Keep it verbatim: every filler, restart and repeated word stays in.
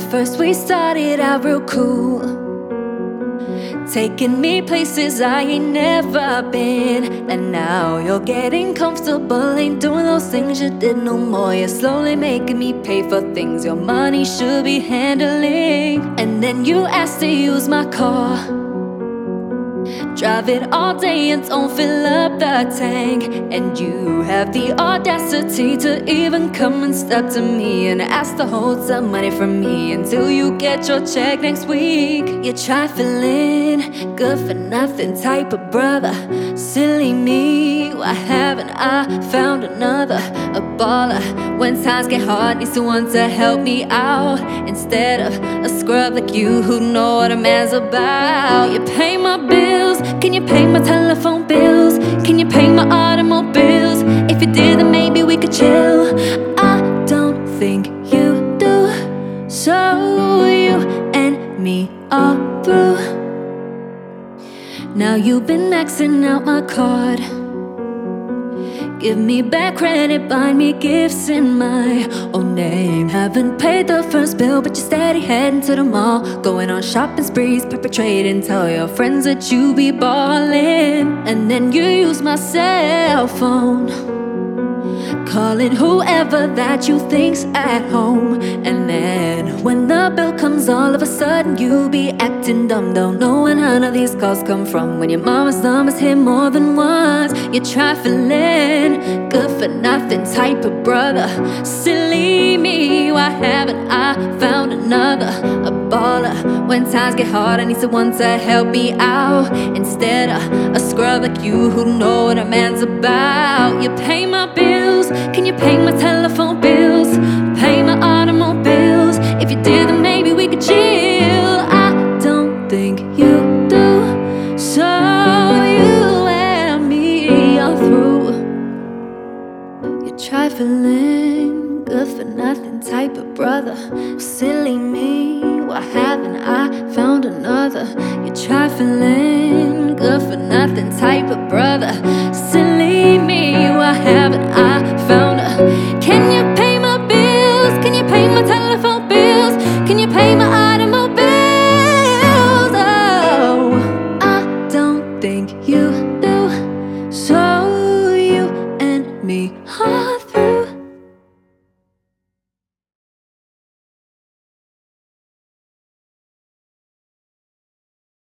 first we started out real cool, taking me places I ain't never been. And now you're getting comfortable, ain't doing those things you did no more. You're slowly making me pay for things your money should be handling. And then you asked to use my car, drive it all day and don't fill up the tank. And you have the audacity to even come and step to me and ask to hold some money from me until you get your check next week. You trifling, good for nothing type of brother. Silly me, why haven't I found another? A baller, when times get hard, needs someone to help me out, instead of a scrub like you who know what a man's about. You pay my bills, can you pay my telephone bills? Can you pay my automobiles? If you did, then maybe we could chill. I don't think you do, so you and me are through. Now you've been maxing out my card, give me back credit, buy me gifts in my own name. Haven't paid the first bill, but you're steady heading to the mall, going on shopping sprees, perpetrating. Tell your friends that you be ballin', and then you use my cell phone, calling whoever that you think's at home. And then when the bill comes, all of a sudden you be acting dumb. Don't know where none of these calls come from, when your mama's numbers hit more than once. You're trifling, good for nothing type of brother. Silly me, why haven't I found another? A baller, when times get hard, I need someone to help me out, instead of a scrub like you who know what a man's about. You pay my bills, can you pay my telephone bills? Pay my automobiles? If you did, then maybe we could chill. I don't think you do, so you and me are through. You're trifling, good for nothing type of brother. Silly me,